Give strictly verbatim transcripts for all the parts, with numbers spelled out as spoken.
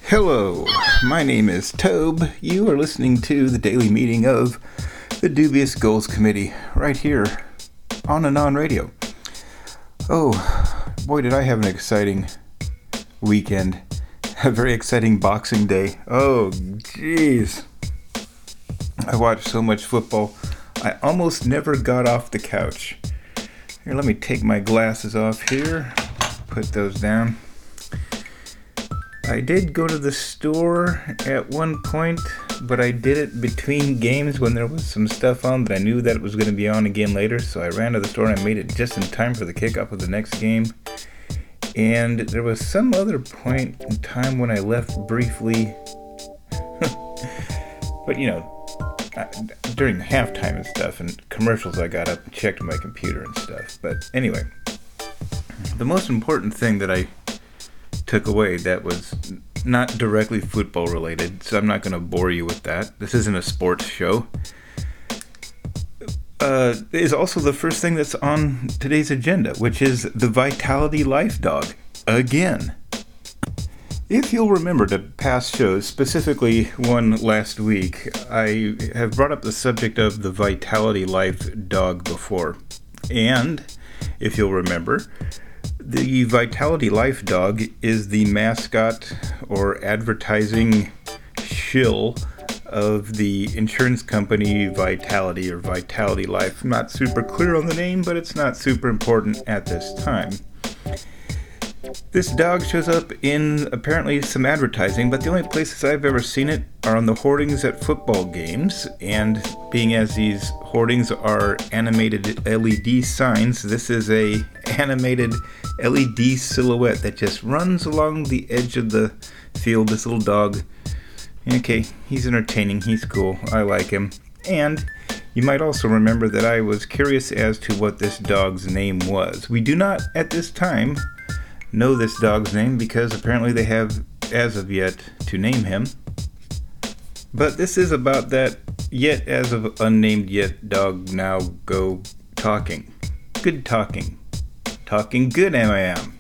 Hello, my name is Tobe. You are listening to the daily meeting of the Dubious Goals Committee right here on Anon Radio. Oh, boy, did I have an exciting weekend. A very exciting Boxing Day. Oh, jeez. I watched so much football, I almost never got off the couch. Here, let me take my glasses off here. Put those down. I did go to the store at one point, but I did it between games when there was some stuff on that I knew that it was going to be on again later, so I ran to the store and I made it just in time for the kickoff of the next game. And there was some other point in time when I left briefly, but you know, during halftime and stuff and commercials, I got up and checked my computer and stuff. But anyway, the most important thing that I took away that was not directly football related, so I'm not going to bore you with that. This isn't a sports show. Uh, is also the first thing that's on today's agenda, which is the Vitality Life Dog. Again. If you'll remember the past shows, specifically one last week, I have brought up the subject of the Vitality Life Dog before. And, if you'll remember, the Vitality Life Dog is the mascot or advertising shill of the insurance company Vitality or Vitality Life. I'm not super clear on the name, but it's not super important at this time. This dog shows up in apparently some advertising, but the only places I've ever seen it are on the hoardings at football games, and being as these hoardings are animated L E D signs, this is a animated L E D silhouette that just runs along the edge of the field. This little dog, okay, he's entertaining, he's cool, I like him. And you might also remember that I was curious as to what this dog's name was. We do not, at this time, know this dog's name because apparently they have, as of yet, to name him. But this is about that yet as of unnamed yet dog now go talking. Good talking. Talking good I am.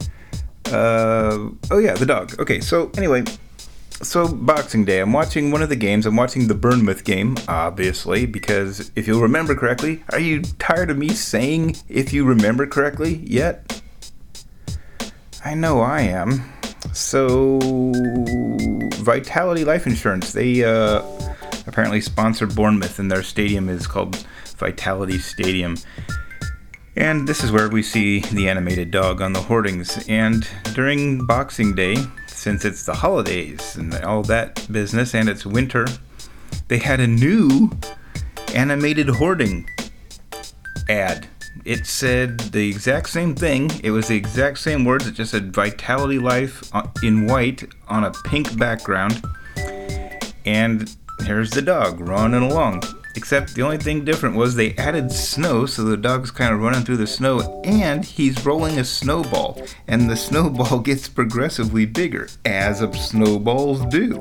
Uh, oh yeah, the dog. Okay, so anyway, so Boxing Day. I'm watching one of the games. I'm watching the Bournemouth game, obviously, because if you'll remember correctly, are you tired of me saying if you remember correctly yet? I know I am. So, Vitality Life Insurance, they uh, apparently sponsor Bournemouth, and their stadium is called Vitality Stadium. And this is where we see the animated dog on the hoardings. And during Boxing Day, since it's the holidays and all that business, and it's winter, they had a new animated hoarding ad. It said the exact same thing. It was the exact same words. It just said Vitality Life in white on a pink background. And here's the dog running along. Except the only thing different was they added snow, so the dog's kind of running through the snow, and he's rolling a snowball. And the snowball gets progressively bigger, as snowballs do.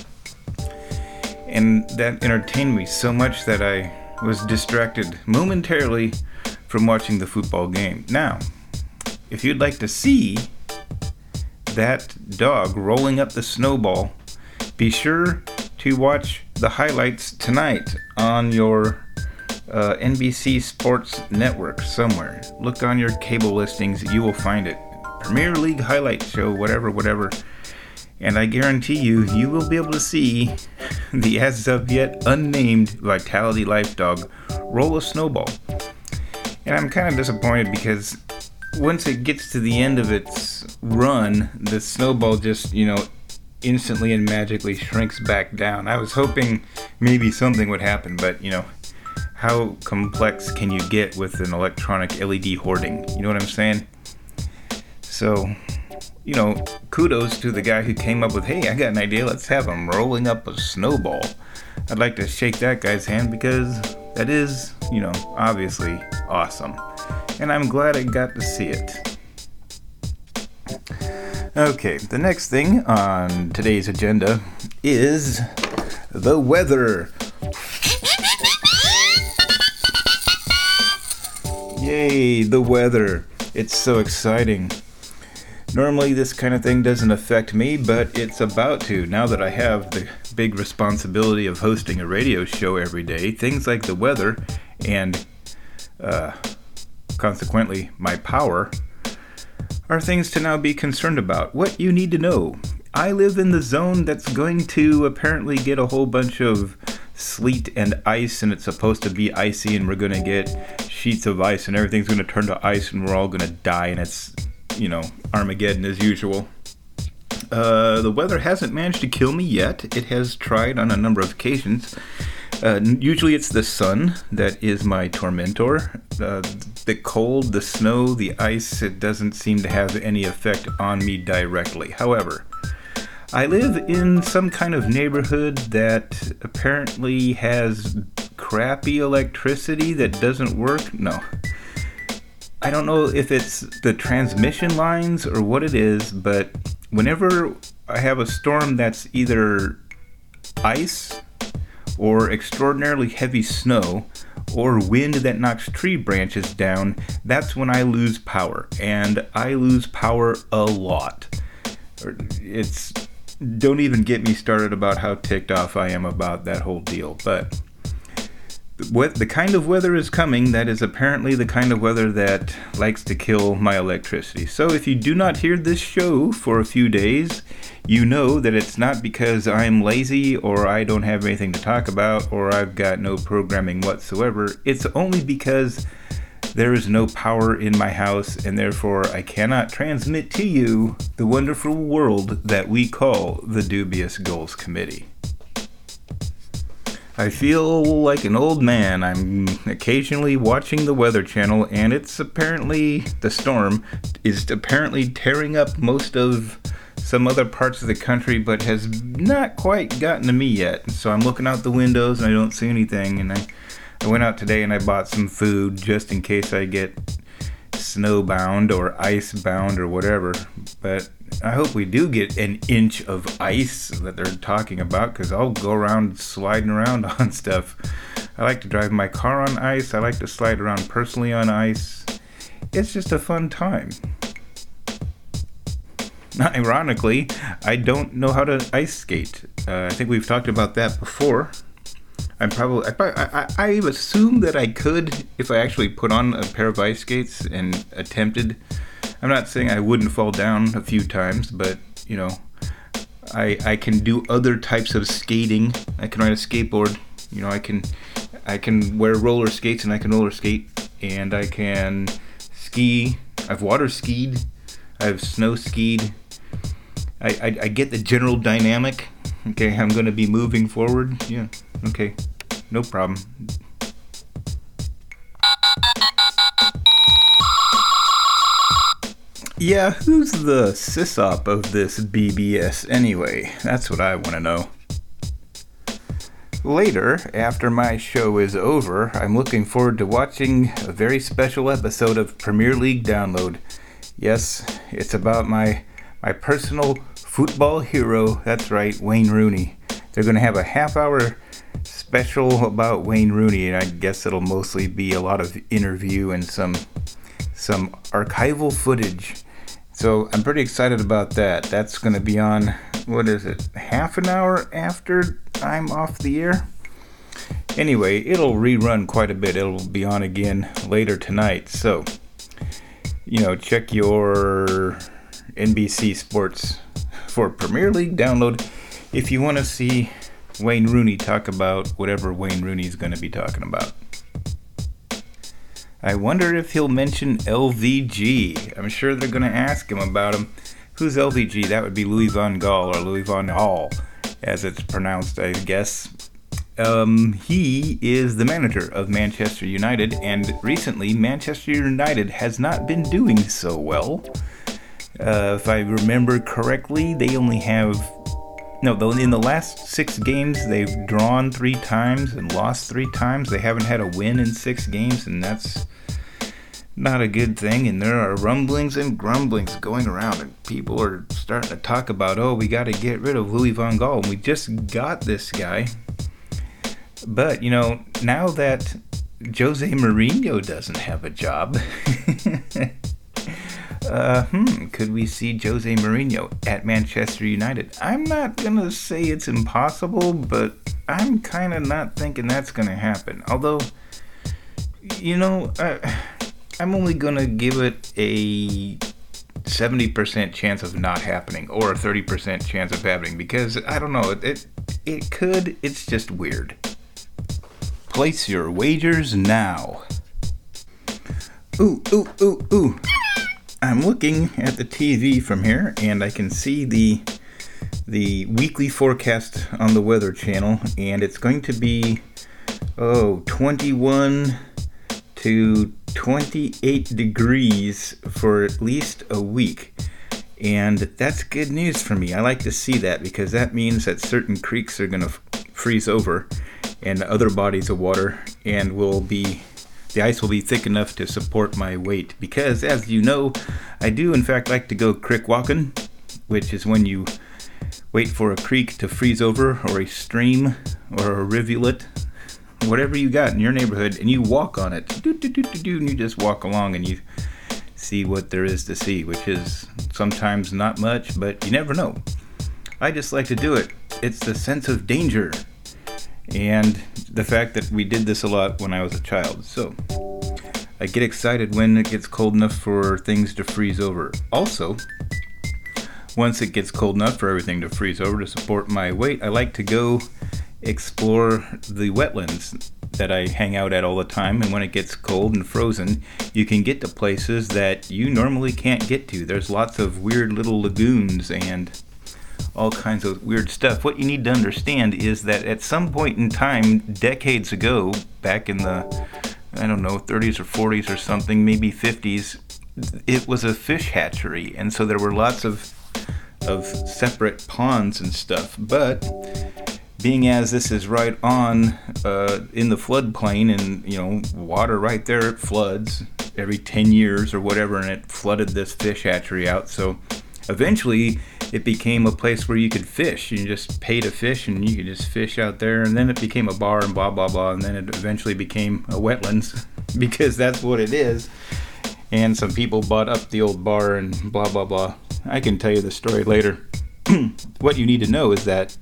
And that entertained me so much that I was distracted momentarily from watching the football game. Now, if you'd like to see that dog rolling up the snowball, be sure to watch the highlights tonight on your uh, N B C Sports Network somewhere. Look on your cable listings, you will find it. Premier League highlight show, whatever, whatever. And I guarantee you, you will be able to see the as of yet unnamed Vitality Life Dog roll a snowball. And I'm kind of disappointed because once it gets to the end of its run, the snowball just, you know, instantly and magically shrinks back down. I was hoping maybe something would happen, but, you know, how complex can you get with an electronic L E D hoarding? You know what I'm saying? So, you know, kudos to the guy who came up with, hey, I got an idea, let's have him rolling up a snowball. I'd like to shake that guy's hand because that is, you know, obviously awesome. And I'm glad I got to see it. Okay, the next thing on today's agenda is the weather. Yay, the weather. It's so exciting. Normally this kind of thing doesn't affect me, but it's about to. Now that I have the big responsibility of hosting a radio show every day, things like the weather and uh, consequently my power are things to now be concerned about. What you need to know. I live in the zone that's going to apparently get a whole bunch of sleet and ice, and it's supposed to be icy, and we're going to get sheets of ice, and everything's going to turn to ice, and we're all going to die, and it's, you know, Armageddon as usual. Uh, the weather hasn't managed to kill me yet. It has tried on a number of occasions. Uh, usually it's the sun that is my tormentor. Uh, the cold, the snow, the ice, it doesn't seem to have any effect on me directly. However, I live in some kind of neighborhood that apparently has crappy electricity that doesn't work. No. I don't know if it's the transmission lines or what it is, but whenever I have a storm that's either ice or extraordinarily heavy snow or wind that knocks tree branches down, that's when I lose power. And I lose power a lot. It's don't even get me started about how ticked off I am about that whole deal. But what the kind of weather is coming, that is apparently the kind of weather that likes to kill my electricity. So if you do not hear this show for a few days, you know that it's not because I'm lazy or I don't have anything to talk about or I've got no programming whatsoever. It's only because there is no power in my house, and therefore I cannot transmit to you the wonderful world that we call the Dubious Goals Committee. I feel like an old man. I'm occasionally watching the Weather Channel, and it's apparently, the storm is apparently tearing up most of some other parts of the country, but has not quite gotten to me yet. So I'm looking out the windows and I don't see anything, and I, I went out today and I bought some food just in case I get snowbound or icebound or whatever. But I hope we do get an inch of ice that they're talking about, because I'll go around sliding around on stuff. I like to drive my car on ice. I like to slide around personally on ice. It's just a fun time. Ironically, I don't know how to ice skate. Uh, I think we've talked about that before. I'm probably, I, I, I assume that I could if I actually put on a pair of ice skates and attempted. I'm not saying I wouldn't fall down a few times, but, you know, I I can do other types of skating. I can ride a skateboard. You know, I can I can wear roller skates and I can roller skate, and I can ski. I've water skied. I've snow skied. I, I, I get the general dynamic. Okay, I'm going to be moving forward. Yeah, okay, no problem. Yeah, who's the sysop of this B B S anyway? That's what I want to know. Later, after my show is over, I'm looking forward to watching a very special episode of Premier League Download. Yes, it's about my my personal football hero. That's right, Wayne Rooney. They're going to have a half-hour special about Wayne Rooney, and I guess it'll mostly be a lot of interview and some some archival footage. So I'm pretty excited about that. That's going to be on, what is it, half an hour after I'm off the air? Anyway, it'll rerun quite a bit. It'll be on again later tonight. So, you know, check your N B C Sports for Premier League Download if you want to see Wayne Rooney talk about whatever Wayne Rooney's going to be talking about. I wonder if he'll mention L V G. I'm sure they're going to ask him about him. Who's L V G? That would be Louis van Gaal, or Louis van Gaal, as it's pronounced, I guess. Um, he is the manager of Manchester United, and recently Manchester United has not been doing so well. Uh, if I remember correctly, they only have... No, in the last six games, they've drawn three times and lost three times. They haven't had a win in six games, and that's not a good thing. And there are rumblings and grumblings going around, and people are starting to talk about, oh, we got to get rid of Louis van Gaal, and we just got this guy. But, you know, now that Jose Mourinho doesn't have a job, Uh, hmm, could we see Jose Mourinho at Manchester United? I'm not gonna say it's impossible, but I'm kind of not thinking that's gonna happen. Although, you know, I, I'm only gonna give it a seventy percent chance of not happening, or a thirty percent chance of happening, because I don't know, it, it, it could, it's just weird. Place your wagers now. Ooh, ooh, ooh, ooh. I'm looking at the T V from here, and I can see the the weekly forecast on the Weather Channel, and it's going to be, oh, twenty-one to twenty-eight degrees for at least a week. And that's good news for me. I like to see that, because that means that certain creeks are going to f- freeze over, and other bodies of water, and will be the ice will be thick enough to support my weight. Because, as you know, I do in fact like to go creek walking, which is when you wait for a creek to freeze over, or a stream, or a rivulet, whatever you got in your neighborhood, and you walk on it, do, do, do, do, do, and you just walk along and you see what there is to see, which is sometimes not much, but you never know. I just like to do it. It's the sense of danger, and the fact that we did this a lot when I was a child. So I get excited when it gets cold enough for things to freeze over. Also, once it gets cold enough for everything to freeze over to support my weight, I like to go explore the wetlands that I hang out at all the time. And when it gets cold and frozen, you can get to places that you normally can't get to. There's lots of weird little lagoons and all kinds of weird stuff. What you need to understand is that at some point in time, decades ago, back in the, I don't know, thirties or forties or something, maybe fifties, it was a fish hatchery. And so there were lots of of separate ponds and stuff. But being as this is right on uh, in the floodplain, and, you know, water right there, it floods every ten years or whatever, and it flooded this fish hatchery out. So eventually it became a place where you could fish. You just paid to fish, and you could just fish out there. And then it became a bar and blah, blah, blah. And then it eventually became a wetlands, because that's what it is. And some people bought up the old bar and blah, blah, blah. I can tell you the story later. What you need to know is that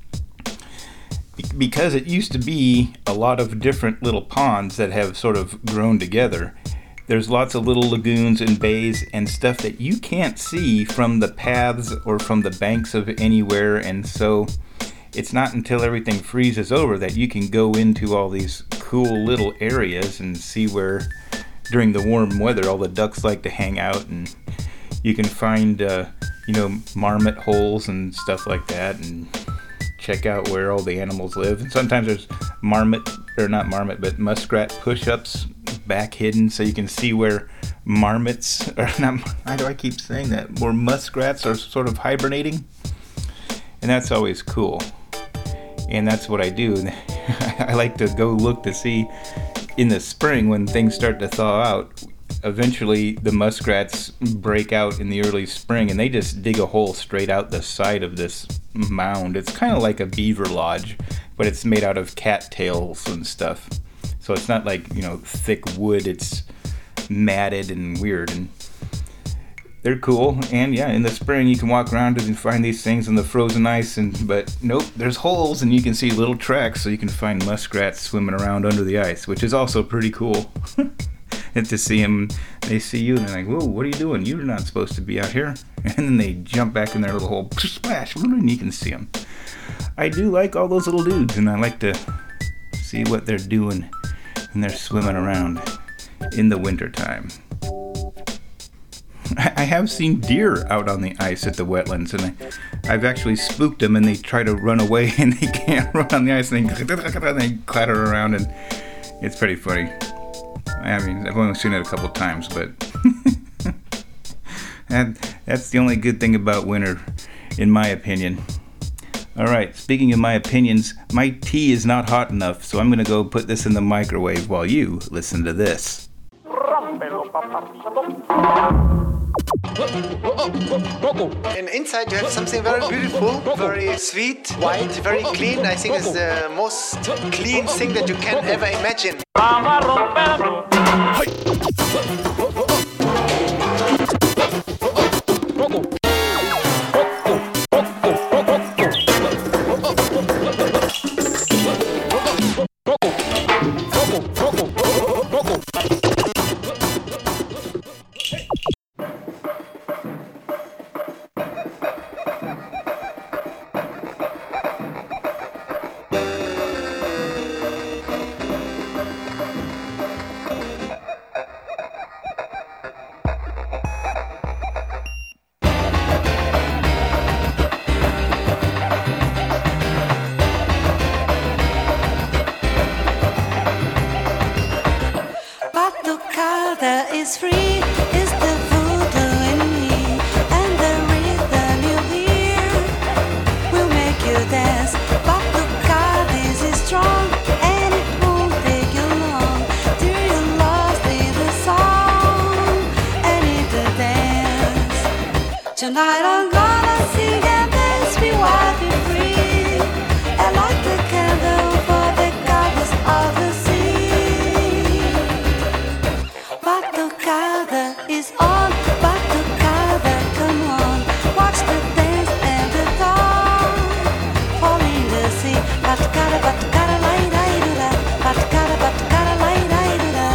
because it used to be a lot of different little ponds that have sort of grown together, there's lots of little lagoons and bays and stuff that you can't see from the paths or from the banks of anywhere. And so it's not until everything freezes over that you can go into all these cool little areas and see where, during the warm weather, all the ducks like to hang out. And you can find, uh, you know, marmot holes and stuff like that, and check out where all the animals live. And sometimes there's marmot, or not marmot, but muskrat push-ups back hidden, so you can see where marmots, or not, why do I keep saying that, where muskrats are sort of hibernating. And that's always cool. And that's what I do. I like to go look to see in the spring, when things start to thaw out. Eventually the muskrats break out in the early spring, and they just dig a hole straight out the side of this mound. It's kind of like a beaver lodge, but it's made out of cattails and stuff. So it's not like, you know, thick wood. It's matted and weird, and they're cool. And yeah, in the spring you can walk around and find these things in the frozen ice, and but nope, there's holes, and you can see little tracks, so you can find muskrats swimming around under the ice, which is also pretty cool. And to see them, they see you and they're like, whoa, what are you doing? You're not supposed to be out here. And then they jump back in their little hole, splash, and you can see them. I do like all those little dudes, and I like to see what they're doing when they're swimming around in the wintertime. I have seen deer out on the ice at the wetlands, and I, I've actually spooked them, and they try to run away, and they can't run on the ice, and they, they clatter around, and it's pretty funny. I mean, I've only seen it a couple times, but that, that's the only good thing about winter, in my opinion. Alright, speaking of my opinions, my tea is not hot enough, so I'm going to go put this in the microwave while you listen to this. And inside you have something very beautiful, very sweet, white, very clean. I think it's the most clean thing that you can ever imagine. Batucada is free, is the voodoo in me, and the rhythm you hear will make you dance. Batucada is strong, and it won't take you long till you're lost in the song and in the dance. Tonight I'm gonna sing and dance, be wild, be free, and light the candle for the goddess of the sea. Batucada is on, Batucada, come on, watch the dance and the dawn fall in the sea. Batucada, Batucada, lai lai do da. Batucada, Batucada, lai lai do da.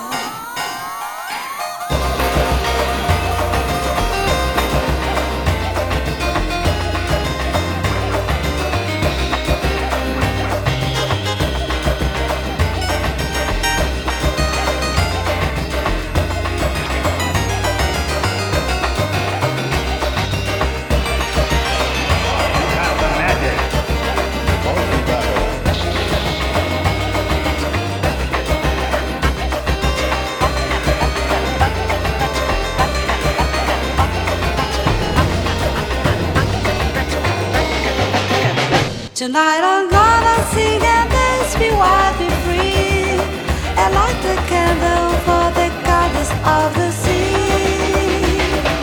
Tonight I'm gonna sing and dance, be wild, be free, and light the candle for the goddess of the sea.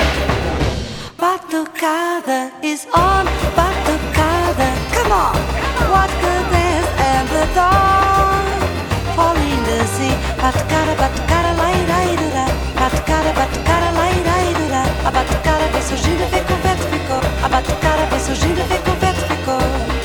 Batucada is on, Batucada, come on, watch the dance and the dawn fall in the sea. Batucada, Batucada, lai lai do da. Batucada, Batucada, lai lai do da. A batucada vem surgindo e vem com o vento ficou. A batucada vem surgindo e vem com o vento ficou.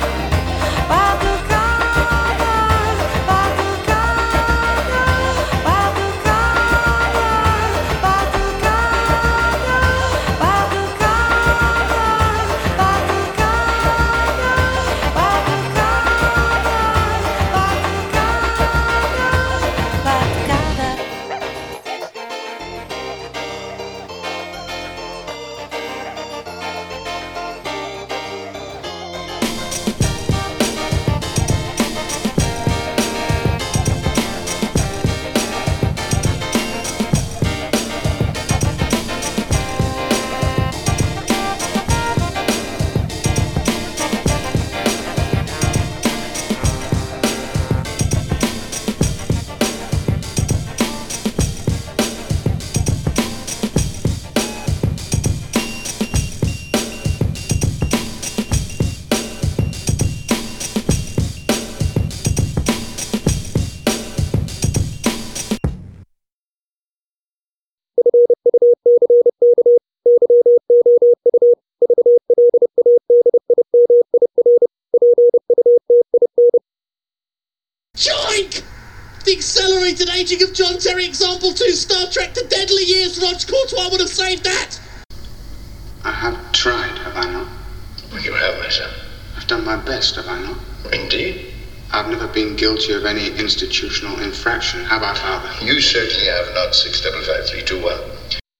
Joink! The accelerated aging of John Terry example two Star Trek The Deadly Years. Rog Courtois would have saved that. I have tried, have I not? Well, you have, my son. I've done my best, have I not? Indeed. I've never been guilty of any institutional infraction, have I, Father? You certainly have not, six five five three two one.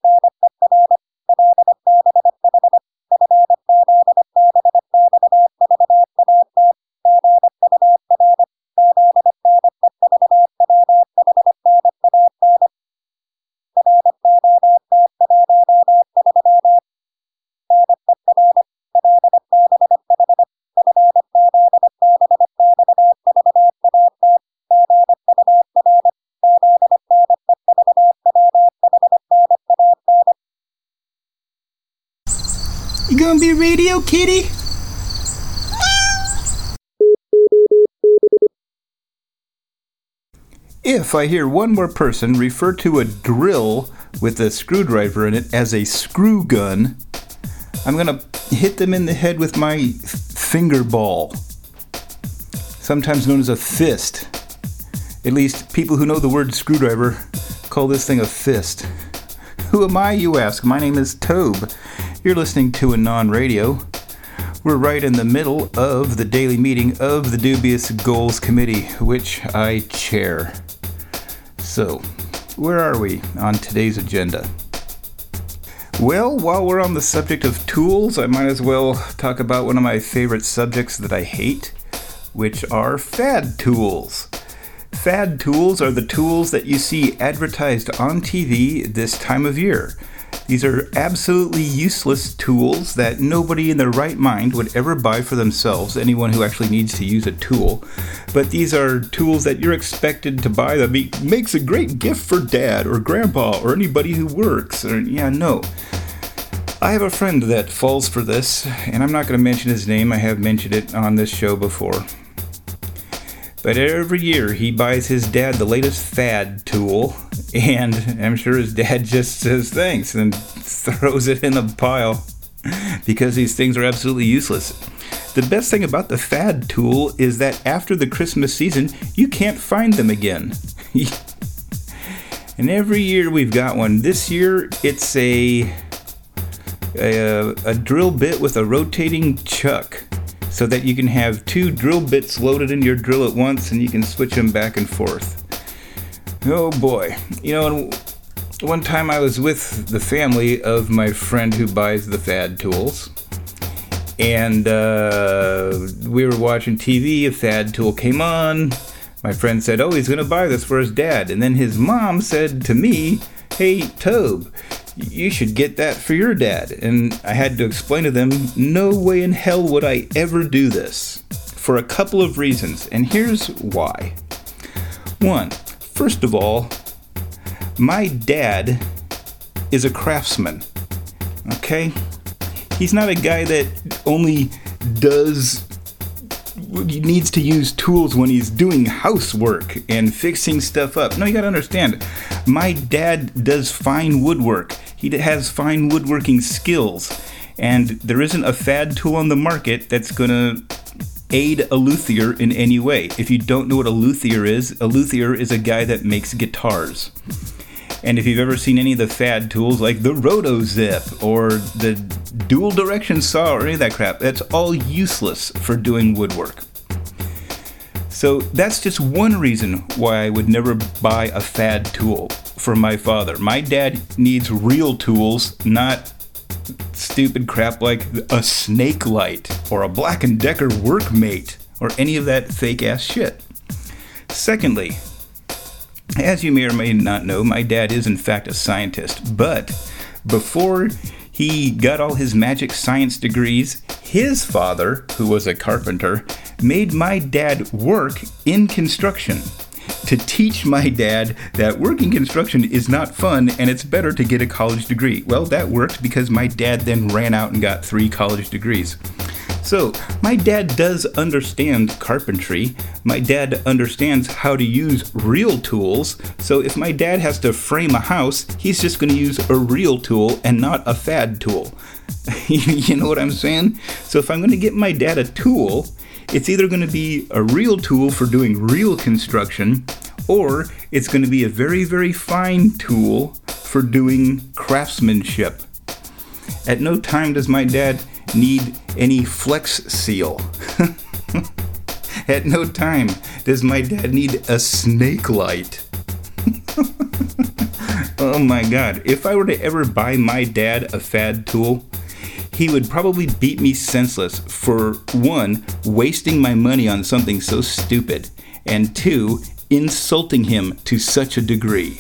You gonna be Radio Kitty? If I hear one more person refer to a drill with a screwdriver in it as a screw gun, I'm going to hit them in the head with my finger ball, sometimes known as a fist. At least people who know the word screwdriver call this thing a fist. Who am I, you ask? My name is Tobe. You're listening to Anon Radio. We're right in the middle of the daily meeting of the Dubious Goals Committee, which I chair. So, where are we on today's agenda? Well, while we're on the subject of tools, I might as well talk about one of my favorite subjects that I hate, which are fad tools. Fad tools are the tools that you see advertised on T V this time of year. These are absolutely useless tools that nobody in their right mind would ever buy for themselves, anyone who actually needs to use a tool. But these are tools that you're expected to buy that be, makes a great gift for dad or grandpa or anybody who works. Or, yeah, no. I have a friend that falls for this, and I'm not going to mention his name. I have mentioned it on this show before. But every year he buys his dad the latest fad tool, and I'm sure his dad just says thanks and throws it in a pile because these things are absolutely useless. The best thing about the fad tool is that after the Christmas season, you can't find them again. And every year we've got one. This year it's a, a, a drill bit with a rotating chuck, so that you can have two drill bits loaded in your drill at once and you can switch them back and forth. Oh boy. You know, one time I was with the family of my friend who buys the fad tools, and uh, we were watching T V, a fad tool came on. My friend said, oh, he's going to buy this for his dad. And then his mom said to me, hey, Tobe, you should get that for your dad. And I had to explain to them, no way in hell would I ever do this. For a couple of reasons, and here's why. One, first of all, my dad is a craftsman, okay? He's not a guy that only does, he needs to use tools when he's doing housework and fixing stuff up. No, you gotta understand, my dad does fine woodwork. He has fine woodworking skills, and there isn't a fad tool on the market that's going to aid a luthier in any way. If you don't know what a luthier is, a luthier is a guy that makes guitars. And if you've ever seen any of the fad tools like the Roto-Zip or the dual direction saw or any of that crap, that's all useless for doing woodwork. So that's just one reason why I would never buy a fad tool for my father. My dad needs real tools, not stupid crap like a Snake Light or a Black and Decker Workmate or any of that fake ass shit. Secondly, as you may or may not know, my dad is in fact a scientist, but before he got all his magic science degrees, his father, who was a carpenter, made my dad work in construction to teach my dad that working construction is not fun and it's better to get a college degree. Well, that worked because my dad then ran out and got three college degrees. So, my dad does understand carpentry. My dad understands how to use real tools. So if my dad has to frame a house, he's just going to use a real tool and not a fad tool. You know what I'm saying? So if I'm going to get my dad a tool, it's either going to be a real tool for doing real construction, or it's going to be a very, very fine tool for doing craftsmanship. At no time does my dad need any Flex Seal. At no time does my dad need a Snake Light. Oh my god, if I were to ever buy my dad a fad tool, he would probably beat me senseless for, one, wasting my money on something so stupid, and two, insulting him to such a degree.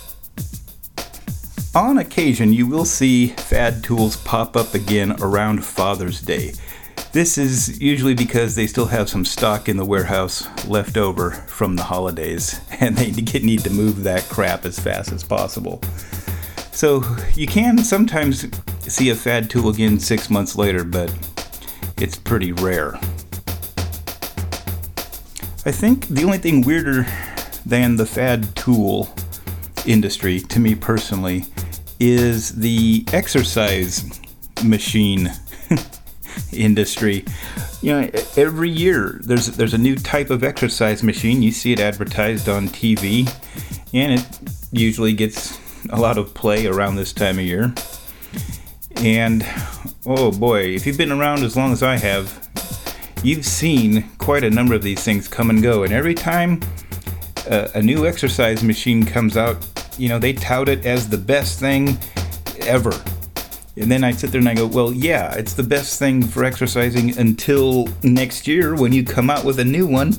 On occasion, you will see fad tools pop up again around Father's Day. This is usually because they still have some stock in the warehouse left over from the holidays, and they need to move that crap as fast as possible. So you can sometimes see a fad tool again six months later, but it's pretty rare. I think the only thing weirder than the fad tool industry, to me personally, is the exercise machine industry. You know, every year there's there's a new type of exercise machine. You see it advertised on T V, and it usually gets a lot of play around this time of year. And oh boy, if you've been around as long as I have, you've seen quite a number of these things come and go. And every time uh, a new exercise machine comes out, you know, they tout it as the best thing ever. And then I sit there and I go, well, yeah, it's the best thing for exercising until next year when you come out with a new one.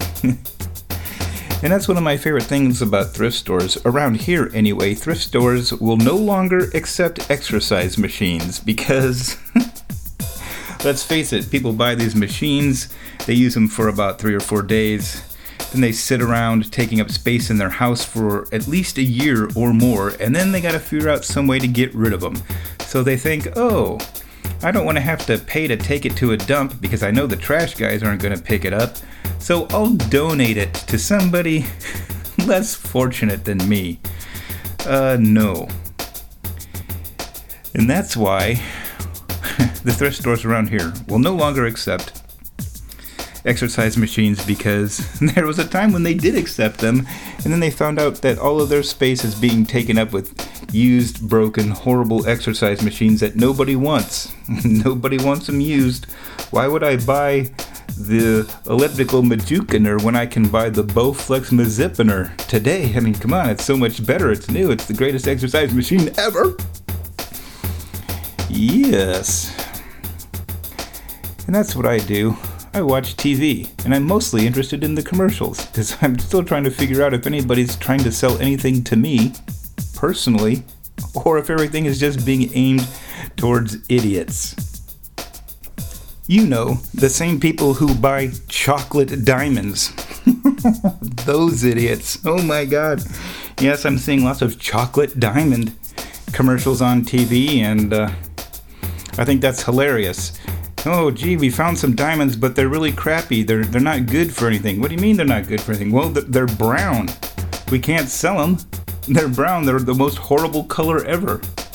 And that's one of my favorite things about thrift stores. Around here, anyway, thrift stores will no longer accept exercise machines because, let's face it, people buy these machines, they use them for about three or four days, then they sit around taking up space in their house for at least a year or more, and then they gotta figure out some way to get rid of them. So they think, oh, I don't want to have to pay to take it to a dump because I know the trash guys aren't going to pick it up, so I'll donate it to somebody less fortunate than me. Uh, no. And that's why the thrift stores around here will no longer accept exercise machines, because there was a time when they did accept them, and then they found out that all of their space is being taken up with used, broken, horrible exercise machines that nobody wants. Nobody wants them used. Why would I buy the elliptical Majukiner when I can buy the Bowflex Mazipiner today? I mean, come on, it's so much better. It's new. It's the greatest exercise machine ever. Yes. And that's what I do. I watch T V, and I'm mostly interested in the commercials, because I'm still trying to figure out if anybody's trying to sell anything to me, personally, or if everything is just being aimed towards idiots. You know, the same people who buy chocolate diamonds. Those idiots. Oh my god. Yes, I'm seeing lots of chocolate diamond commercials on T V, and uh, I think that's hilarious. Oh, gee, we found some diamonds, but they're really crappy. They're they're not good for anything. What do you mean they're not good for anything? Well, they're brown. We can't sell them. They're brown. They're the most horrible color ever.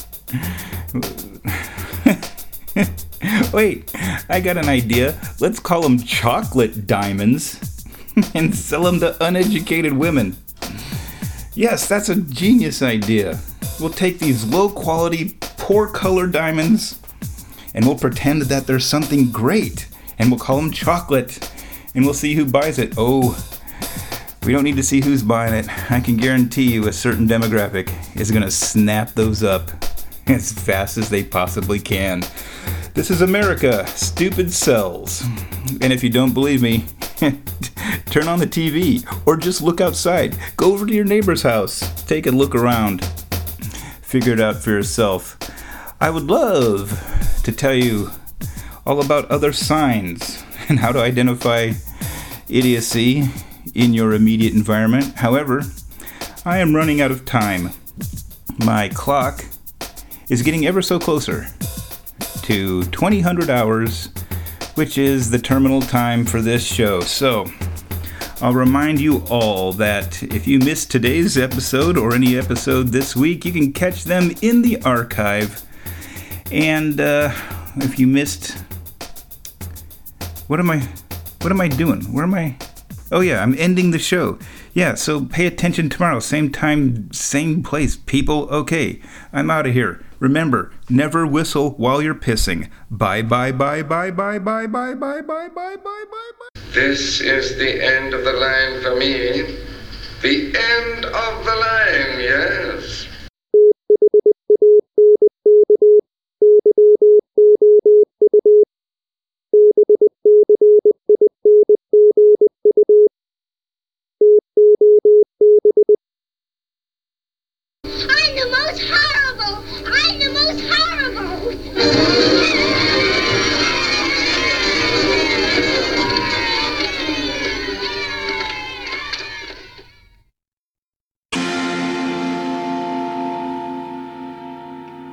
Wait, I got an idea. Let's call them chocolate diamonds and sell them to uneducated women. Yes, that's a genius idea. We'll take these low-quality, poor-color diamonds, and we'll pretend that there's something great, and we'll call them chocolate, and we'll see who buys it. Oh, we don't need to see who's buying it. I can guarantee you a certain demographic is going to snap those up as fast as they possibly can. This is America. Stupid sells. And if you don't believe me, turn on the T V, or just look outside. Go over to your neighbor's house. Take a look around. Figure it out for yourself. I would love to tell you all about other signs and how to identify idiocy in your immediate environment. However, I am running out of time. My clock is getting ever so closer to twenty hundred hours, which is the terminal time for this show. So, I'll remind you all that if you missed today's episode or any episode this week, you can catch them in the archive. And uh, if you missed, what am I, what am I doing? Where am I? Oh yeah, I'm ending the show. Yeah, so pay attention tomorrow, same time, same place, people. Okay, I'm out of here. Remember, never whistle while you're pissing. Bye bye bye bye bye bye bye bye bye bye bye bye. This is the end of the line for me. The end of the line, yes.